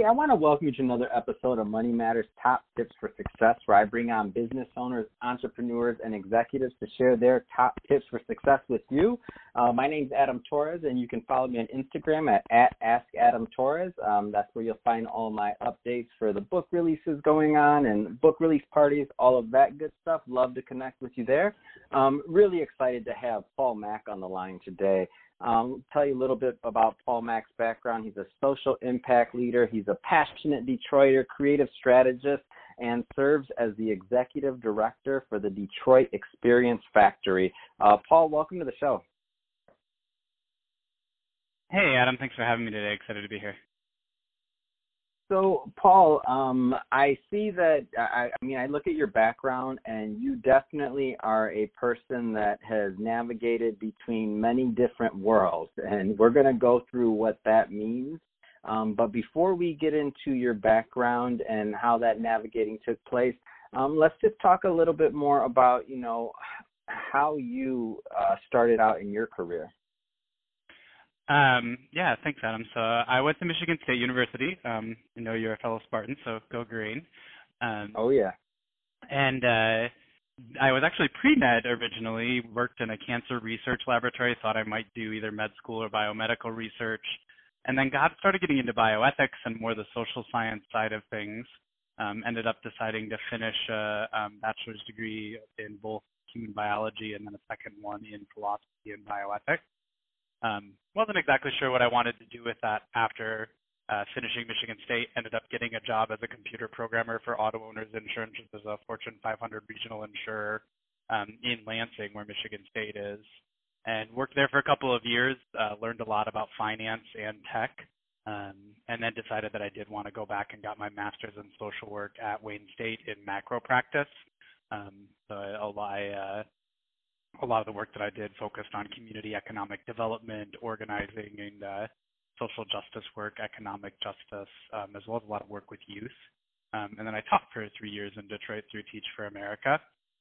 Hey, I want to welcome you to another episode of Money Matters Top Tips for Success, where I bring on business owners, entrepreneurs, and executives to share their top tips for success with you. My name's Adam Torres, and you can follow me on Instagram at AskAdamTorres. That's where you'll find all my updates for the book releases going on and book release parties, all of that good stuff. Love to connect with you there. Really excited to have Paul Mack on the line today. Tell you a little bit about Paul Mack's background. He's a social impact leader. He's a passionate Detroiter, creative strategist, and serves as the executive director for the Detroit Experience Factory. Paul, welcome to the show. Hey, Adam. Thanks for having me today. Excited to be here. So, Paul, I see that, I look at your background, and you definitely are a person that has navigated between many different worlds, and we're going to go through what that means. But before we get into your background and how that navigating took place, let's just talk a little bit more about, how you started out in your career. Yeah, thanks, Adam. So I went to Michigan State University. I know you're a fellow Spartan, so go green. Oh, yeah. And I was actually pre-med originally, worked in a cancer research laboratory, thought I might do either med school or biomedical research, and then started getting into bioethics and more the social science side of things. Ended up deciding to finish a bachelor's degree in both human biology and then a second one in philosophy and bioethics. Wasn't exactly sure what I wanted to do with that after finishing Michigan State. Ended up getting a job as a computer programmer for Auto Owners Insurance, which is a Fortune 500 regional insurer in Lansing, where Michigan State is, and worked there for a couple of years. Learned a lot about finance and tech, and then decided that I did want to go back and got my master's in social work at Wayne State in macro practice. A lot of the work that I did focused on community economic development, organizing, and social justice work, economic justice, as well as a lot of work with youth. And then I taught for 3 years in Detroit through Teach for America,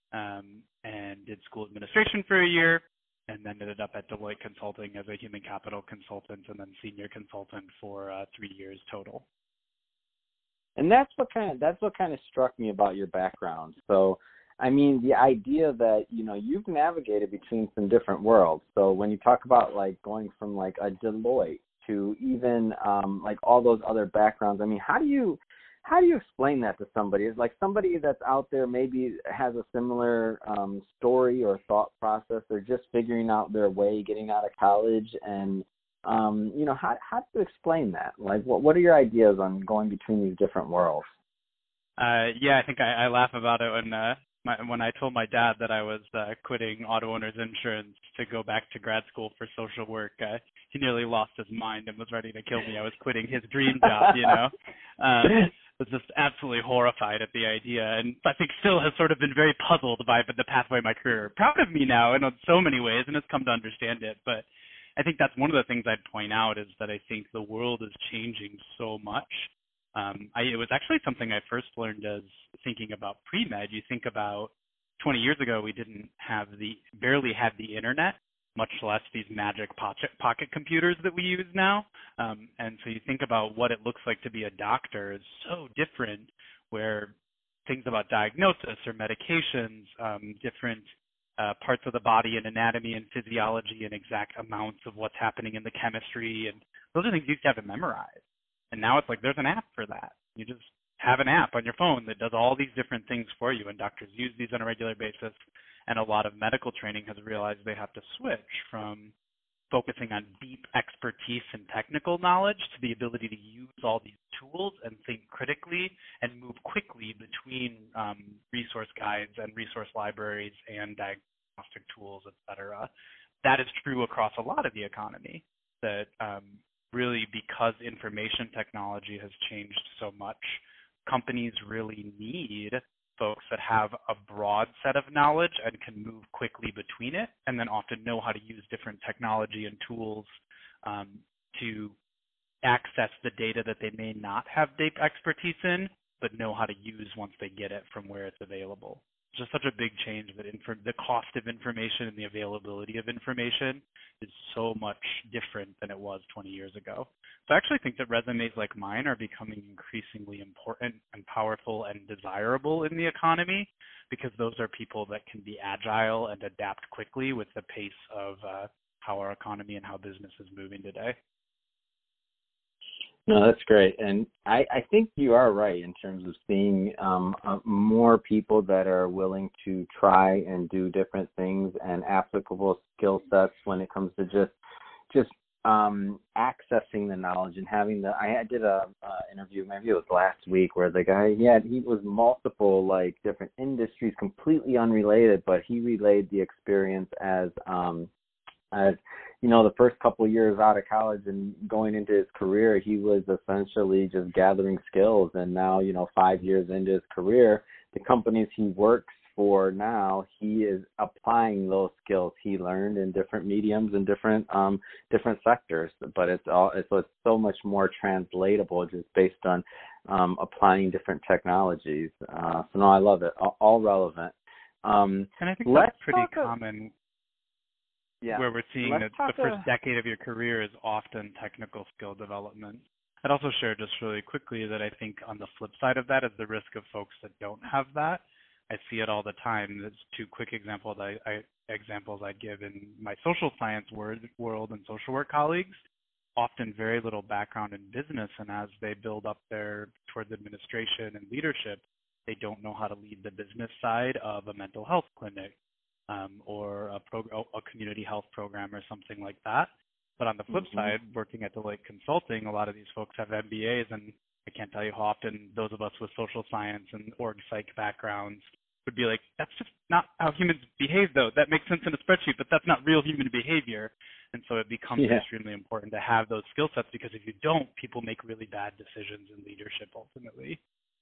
and did school administration for a year, and then ended up at Deloitte Consulting as a human capital consultant and then senior consultant for 3 years total. And that's what kind of struck me about your background. So, the idea that, you've navigated between some different worlds. So when you talk about going from a Deloitte to even all those other backgrounds, how do you explain that to somebody? Is somebody that's out there maybe has a similar story or thought process. They're just figuring out their way, getting out of college, and how do you explain that? What are your ideas on going between these different worlds? Yeah, I think I laugh about it when I told my dad that I was quitting Auto Owners Insurance to go back to grad school for social work. He nearly lost his mind and was ready to kill me. I was quitting his dream job, was just absolutely horrified at the idea, and I think still has sort of been very puzzled by the pathway of my career. Proud of me now in so many ways, and has come to understand it. But I think that's one of the things I'd point out is that I think the world is changing so much. It was actually something I first learned as thinking about pre-med. You think about 20 years ago, we barely had the internet, much less these magic pocket computers that we use now. And so you think about what it looks like to be a doctor is so different, where things about diagnosis or medications, different parts of the body and anatomy and physiology and exact amounts of what's happening in the chemistry. And those are things you used to have to memorize. And now it's there's an app for that. You just have an app on your phone that does all these different things for you, and doctors use these on a regular basis. And a lot of medical training has realized they have to switch from focusing on deep expertise and technical knowledge to the ability to use all these tools and think critically and move quickly between resource guides and resource libraries and diagnostic tools, et cetera. That is true across a lot of the economy, that really, because information technology has changed so much, companies really need folks that have a broad set of knowledge and can move quickly between it, and then often know how to use different technology and tools to access the data that they may not have deep expertise in, but know how to use once they get it from where it's available. just such a big change that the cost of information and the availability of information is so much different than it was 20 years ago. So I actually think that resumes like mine are becoming increasingly important and powerful and desirable in the economy, because those are people that can be agile and adapt quickly with the pace of how our economy and how business is moving today. No, that's great. And I think you are right in terms of seeing more people that are willing to try and do different things and applicable skill sets when it comes to just accessing the knowledge and having I did a interview, maybe it was last week, where the guy, he was multiple like different industries, completely unrelated, but he relayed the experience as the first couple of years out of college and going into his career, he was essentially just gathering skills. And now, 5 years into his career, the companies he works for now, he is applying those skills he learned in different mediums and different sectors. But it's so much more translatable just based on applying different technologies. So no, I love it. All relevant. And I think that's pretty common. Yeah. Where we're seeing that the first decade of your career is often technical skill development. I'd also share just really quickly that I think on the flip side of that is the risk of folks that don't have that. I see it all the time. There's two quick examples I'd give in my social science world and social work colleagues. Often very little background in business, and as they build up towards administration and leadership, they don't know how to lead the business side of a mental health clinic. Or a community health program or something like that. But on the flip side, working at Deloitte Consulting, a lot of these folks have MBAs, and I can't tell you how often those of us with social science and org psych backgrounds would be like, that's just not how humans behave, though. That makes sense in a spreadsheet, but that's not real human behavior. And so it becomes extremely important to have those skill sets, because if you don't, people make really bad decisions in leadership ultimately.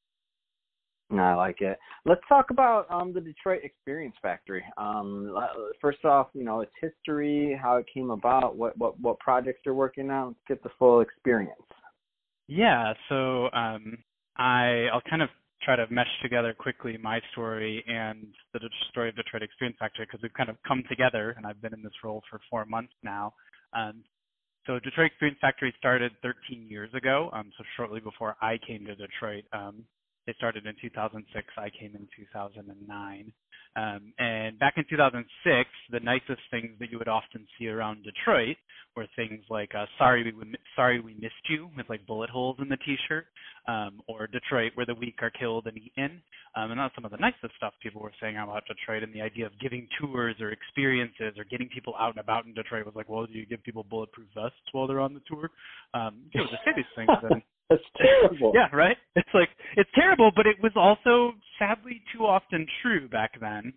I like it. Let's talk about the Detroit Experience Factory. First off, its history, how it came about, what projects you're working on. Let's get the full experience. Yeah, so I'll kind of try to mesh together quickly my story and the story of Detroit Experience Factory, because we've kind of come together, and I've been in this role for 4 months now. So Detroit Experience Factory started 13 years ago, so shortly before I came to Detroit. They started in 2006. I came in 2009. And back in 2006, the nicest things that you would often see around Detroit were things like sorry we missed you, with like bullet holes in the T-shirt, or Detroit where the weak are killed and eaten. And that's some of the nicest stuff people were saying about Detroit, and the idea of giving tours or experiences or getting people out and about in Detroit was like, well, do you give people bulletproof vests while they're on the tour? Just say these things. And that's terrible. Yeah, right? It's terrible, but it was also sadly too often true back then.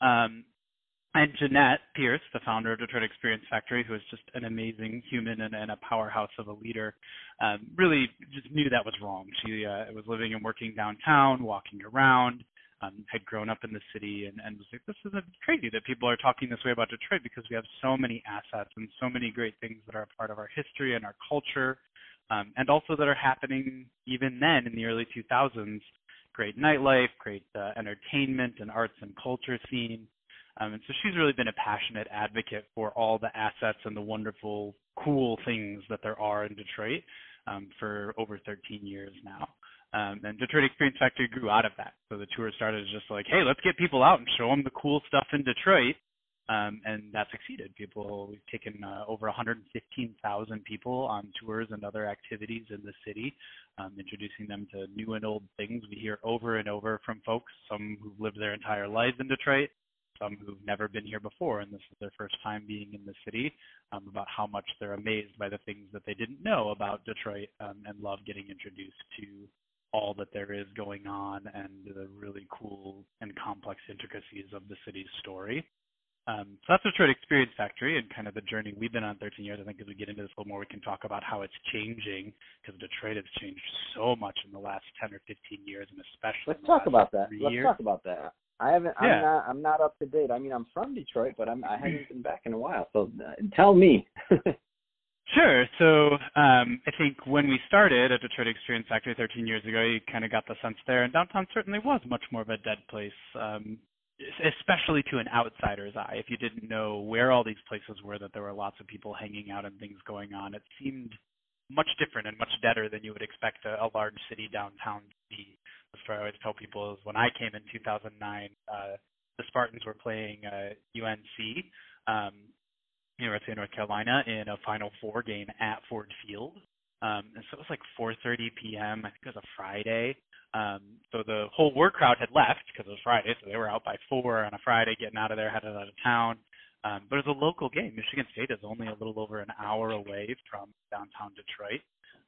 And Jeanette Pierce, the founder of Detroit Experience Factory, who is just an amazing human and a powerhouse of a leader, really just knew that was wrong. She was living and working downtown, walking around, had grown up in the city, and was like, this is crazy that people are talking this way about Detroit, because we have so many assets and so many great things that are a part of our history and our culture. And also that are happening even then in the early 2000s, great nightlife, great entertainment and arts and culture scene. And so she's really been a passionate advocate for all the assets and the wonderful, cool things that there are in Detroit for over 13 years now. And Detroit Experience Factory grew out of that. So the tour started as just like, hey, let's get people out and show them the cool stuff in Detroit. And that succeeded. We've taken over 115,000 people on tours and other activities in the city, introducing them to new and old things. We hear over and over from folks, some who've lived their entire lives in Detroit, some who've never been here before, and this is their first time being in the city, about how much they're amazed by the things that they didn't know about Detroit, and love getting introduced to all that there is going on and the really cool and complex intricacies of the city's story. So that's Detroit Experience Factory and kind of the journey we've been on 13 years. I think as we get into this a little more, we can talk about how it's changing, because Detroit has changed so much in the last 10 or 15 years, and especially Let's talk about that. Yeah. I'm not up to date. I mean, I'm from Detroit, but I haven't been back in a while. So tell me. Sure. So I think when we started at Detroit Experience Factory 13 years ago, you kind of got the sense there, and downtown certainly was much more of a dead place. especially to an outsider's eye, if you didn't know where all these places were, that there were lots of people hanging out and things going on, it seemed much different and much better than you would expect a large city downtown to be. The story I always tell people is when I came in 2009, the Spartans were playing UNC, University of North Carolina, in a Final Four game at Ford Field. And so it was like 4:30 p.m. I think it was a Friday. So the whole work crowd had left because it was Friday, so they were out by 4 on a Friday, getting out of there, headed out of town. But it was a local game. Michigan State is only a little over an hour away from downtown Detroit.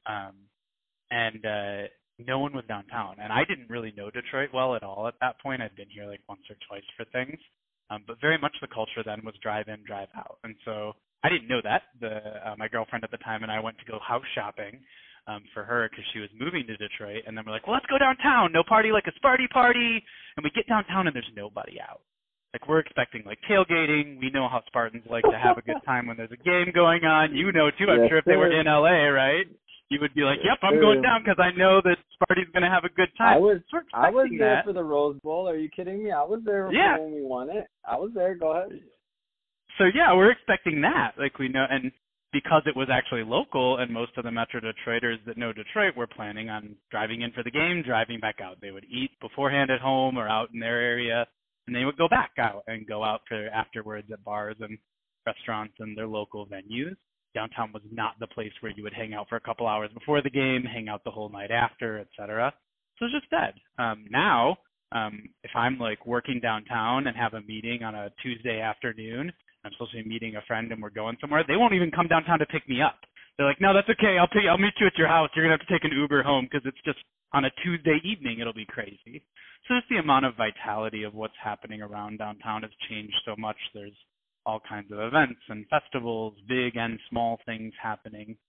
And no one was downtown. And I didn't really know Detroit well at all at that point. I'd been here like once or twice for things. But very much the culture then was drive in, drive out. And so I didn't know that. My girlfriend at the time and I went to go house shopping for her because she was moving to Detroit. And then we're like, well, let's go downtown. No party like a Sparty party. And we get downtown and there's nobody out. Like we're expecting like tailgating. We know how Spartans like to have a good time when there's a game going on. You know too, I'm sure if they were in LA, right? You would be like, yep, I'm going down because I know that Sparty's going to have a good time. I was there for the Rose Bowl. Are you kidding me? I was there when we won it. I was there. Go ahead. So yeah, we're expecting that. Like we know, and because it was actually local, and most of the Metro Detroiters that know Detroit were planning on driving in for the game, driving back out. They would eat beforehand at home or out in their area, and they would go back out and go out for afterwards at bars and restaurants and their local venues. Downtown was not the place where you would hang out for a couple hours before the game, hang out the whole night after, etc. So it's just dead. Now, if I'm like working downtown and have a meeting on a Tuesday afternoon, I'm supposed to be meeting a friend and we're going somewhere, they won't even come downtown to pick me up. They're like, no, that's okay. I'll meet you at your house. You're going to have to take an Uber home because it's just on a Tuesday evening. It'll be crazy. So just the amount of vitality of what's happening around downtown has changed so much. There's all kinds of events and festivals, big and small things happening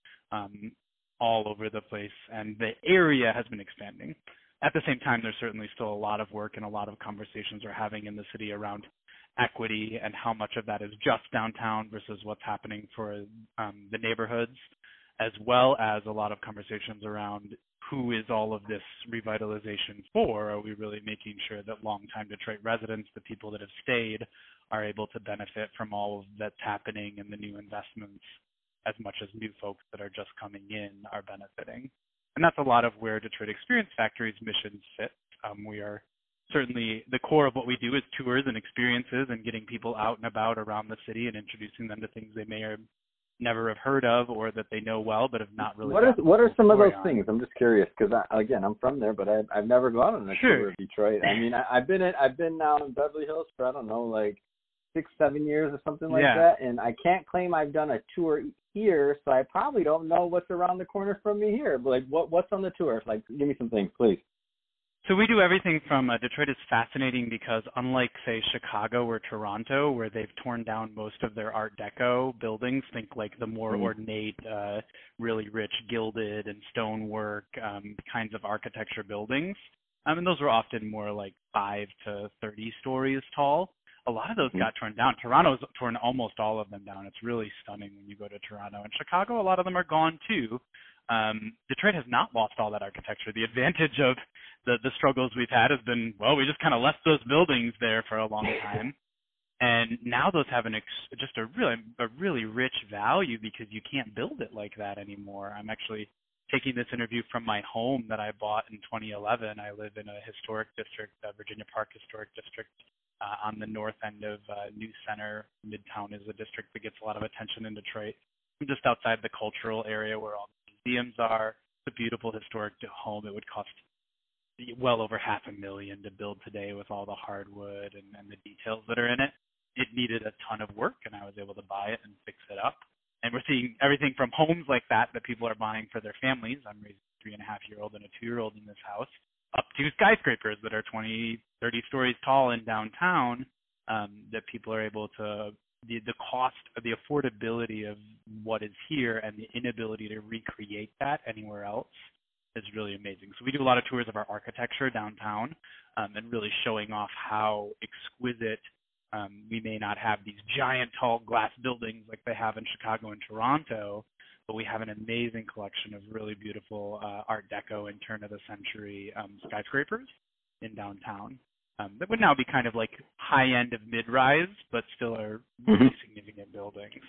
all over the place. And the area has been expanding. At the same time, there's certainly still a lot of work and a lot of conversations we're having in the city around equity and how much of that is just downtown versus what's happening for the neighborhoods, as well as a lot of conversations around who is all of this revitalization for? Are we really making sure that longtime Detroit residents, the people that have stayed, are able to benefit from all of that's happening and the new investments as much as new folks that are just coming in are benefiting? And that's a lot of where Detroit Experience Factory's mission sits. We are certainly, the core of what we do is tours and experiences and getting people out and about around the city and introducing them to things they may or never have heard of or that they know well but have not really. What are some of those things? I'm just curious because again, I'm from there, but I've never gone on a tour of Detroit. I mean, I've been now in Beverly Hills for I don't know, like 6-7 years or something like that, and I can't claim I've done a tour here, so I probably don't know what's around the corner from me here. But like, what's on the tour? Like, give me some things, please. So we do everything from Detroit is fascinating because unlike, say, Chicago or Toronto, where they've torn down most of their Art Deco buildings, think like the more ornate, really rich gilded and stonework kinds of architecture buildings. And those were often more like 5 to 30 stories tall. A lot of those got torn down. Toronto's torn almost all of them down. It's really stunning when you go to Toronto. And Chicago, a lot of them are gone too. Detroit has not lost all that architecture. The advantage of the struggles we've had has been, well, we just kind of left those buildings there for a long time. And now those have just a really rich value because you can't build it like that anymore. I'm actually taking this interview from my home that I bought in 2011. I live in a historic district, Virginia Park Historic District, on the north end of New Center. Midtown is a district that gets a lot of attention in Detroit. I'm just outside the cultural area where all the museums are. It's a beautiful historic home. It would cost well over $500,000 to build today with all the hardwood and the details that are in it. It needed a ton of work, and I was able to buy it and fix it up. And we're seeing everything from homes like that people are buying for their families. I'm raising a 3.5-year-old and a 2-year-old in this house, up to skyscrapers that are 20, 30 stories tall in downtown that people are able to, the cost, the affordability of what is here and the inability to recreate that anywhere else is really amazing. So we do a lot of tours of our architecture downtown and really showing off how exquisite we may not have these giant tall glass buildings like they have in Chicago and Toronto, but we have an amazing collection of really beautiful Art Deco and turn of the century skyscrapers in downtown. that would now be kind of like high end of mid-rise, but still are Hmm. really significant buildings.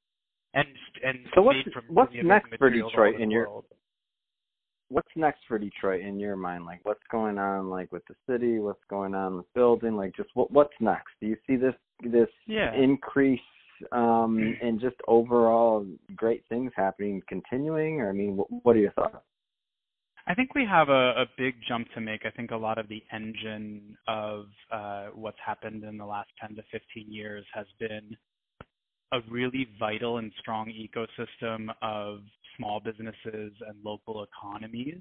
And So made from what's really amazing next for materials all Detroit over in the your world. what's next for Detroit in your mind? Like, what's going on, like, with the city? What's going on with building? Like, just what's next? Do you see this Yeah. increase and just overall great things happening continuing? Or, I mean, what are your thoughts? I think we have a big jump to make. I think a lot of the engine of what's happened in the last 10 to 15 years has been a really vital and strong ecosystem of small businesses and local economies,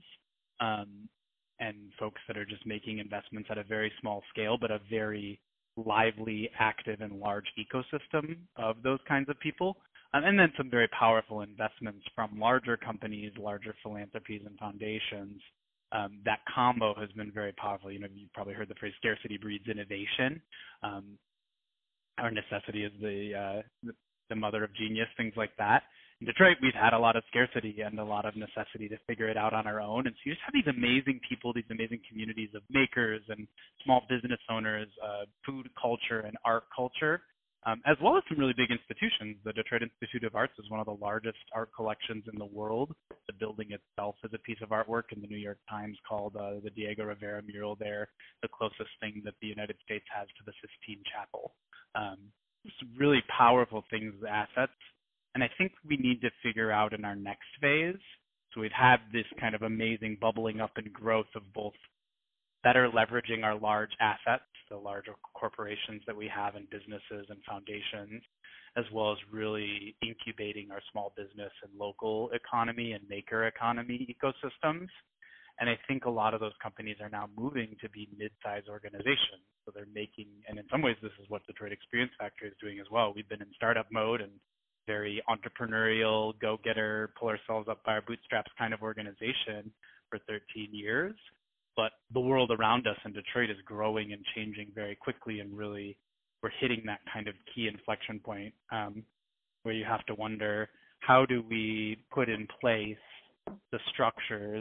and folks that are just making investments at a very small scale, but a very lively, active, and large ecosystem of those kinds of people. And then some very powerful investments from larger companies, larger philanthropies and foundations. That combo has been very powerful. You know, you've probably heard the phrase scarcity breeds innovation. Our necessity is the mother of genius, things like that. In Detroit, we've had a lot of scarcity and a lot of necessity to figure it out on our own. And so you just have these amazing people, these amazing communities of makers and small business owners, food culture and art culture, as well as some really big institutions. The Detroit Institute of Arts is one of the largest art collections in the world. The building itself is a piece of artwork, and the New York Times called the Diego Rivera mural there the closest thing that the United States has to the Sistine Chapel. Just really powerful things, assets. And I think we need to figure out in our next phase. So we've had this kind of amazing bubbling up and growth of both better leveraging our large assets, the larger corporations that we have in businesses and foundations, as well as really incubating our small business and local economy and maker economy ecosystems. And I think a lot of those companies are now moving to be mid-sized organizations. So they're making, and in some ways this is what Detroit Experience Factory is doing as well. We've been in startup mode and very entrepreneurial, go-getter, pull ourselves up by our bootstraps kind of organization for 13 years. But the world around us in Detroit is growing and changing very quickly, and really we're hitting that kind of key inflection point where you have to wonder, how do we put in place the structures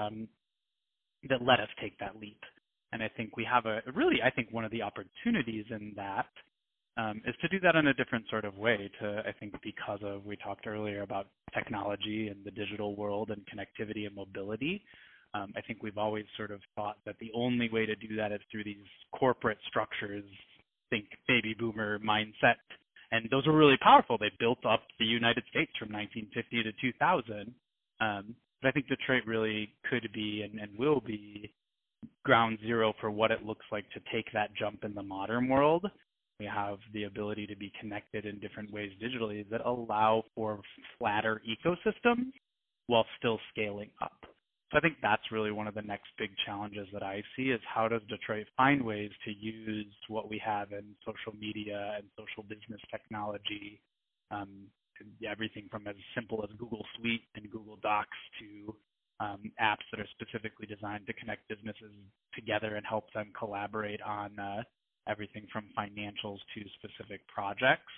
that let us take that leap? And I think we have I think one of the opportunities in that is to do that in a different sort of way, because we talked earlier about technology and the digital world and connectivity and mobility. I think we've always sort of thought that the only way to do that is through these corporate structures, think baby boomer mindset. And those were really powerful. They built up the United States from 1950 to 2000. But I think Detroit really could be and will be ground zero for what it looks like to take that jump in the modern world. We have the ability to be connected in different ways digitally that allow for flatter ecosystems while still scaling up. So I think that's really one of the next big challenges that I see, is how does Detroit find ways to use what we have in social media and social business technology, everything from as simple as Google Suite and Google Docs to apps that are specifically designed to connect businesses together and help them collaborate on everything from financials to specific projects.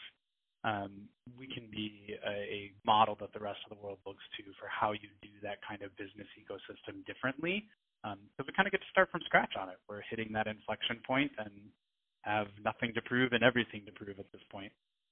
We can be a model that the rest of the world looks to for how you do that kind of business ecosystem differently. So we kind of get to start from scratch on it. We're hitting that inflection point and have nothing to prove and everything to prove at this point.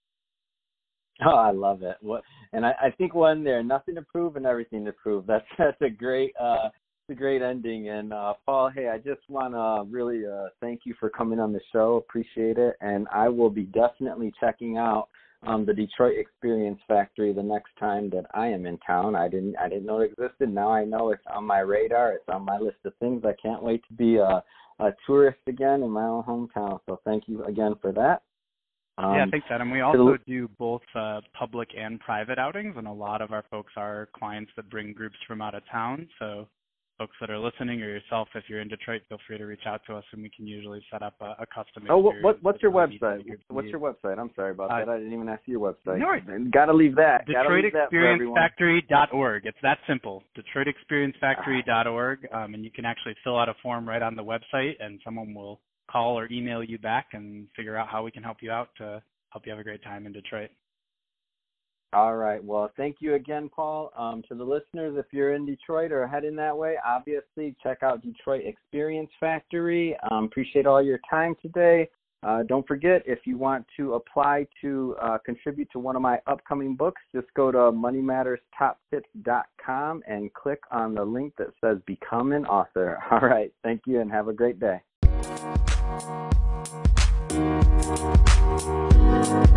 Oh, I love it. And I think one there, nothing to prove and everything to prove. That's a great ending. And Paul, hey, I just want to really thank you for coming on the show. Appreciate it. And I will be definitely checking out the Detroit Experience Factory the next time that I am in town. I didn't know it existed. Now I know it's on my radar. It's on my list of things. I can't wait to be a tourist again in my own hometown. So thank you again for that. Yeah, thanks, Adam. We also do both public and private outings, and a lot of our folks are clients that bring groups from out of town. So folks that are listening, or yourself, if you're in Detroit, feel free to reach out to us, and we can usually set up a custom experience. Oh, what's your website? What's your website? I'm sorry about that. I didn't even ask you your website. No, got to leave that. DetroitExperienceFactory.org. It's that simple. DetroitExperienceFactory.org, and you can actually fill out a form right on the website, and someone will call or email you back and figure out how we can help you out to help you have a great time in Detroit. All right. Well, thank you again, Paul. To the listeners, if you're in Detroit or heading that way, obviously check out Detroit Experience Factory. Appreciate all your time today. Don't forget, if you want to apply to contribute to one of my upcoming books, just go to moneymatterstoptips.com and click on the link that says Become an Author. All right. Thank you and have a great day.